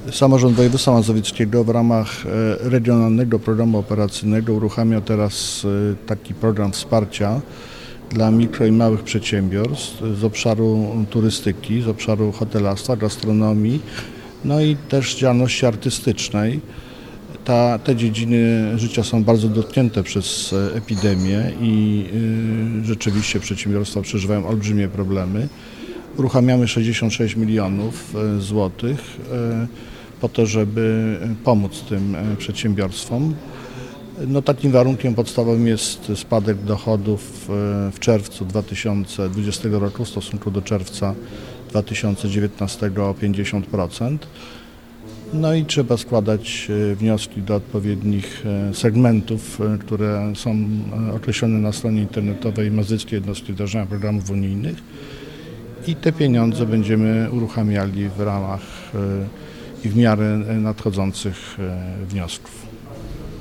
Samorząd Województwa Mazowieckiego w ramach regionalnego programu operacyjnego uruchamia teraz taki program wsparcia dla mikro i małych przedsiębiorstw z obszaru turystyki, z obszaru hotelarstwa, gastronomii, no i też działalności artystycznej. Te dziedziny życia są bardzo dotknięte przez epidemię i rzeczywiście przedsiębiorstwa przeżywają olbrzymie problemy. Uruchamiamy 66 milionów złotych po to, żeby pomóc tym przedsiębiorstwom. No, takim warunkiem podstawowym jest spadek dochodów w czerwcu 2020 roku w stosunku do czerwca 2019 o 50%. No i trzeba składać wnioski do odpowiednich segmentów, które są określone na stronie internetowej Mazowieckiej Jednostki Wdrażania Programów Unijnych. I te pieniądze będziemy uruchamiali w ramach i w miarę nadchodzących wniosków.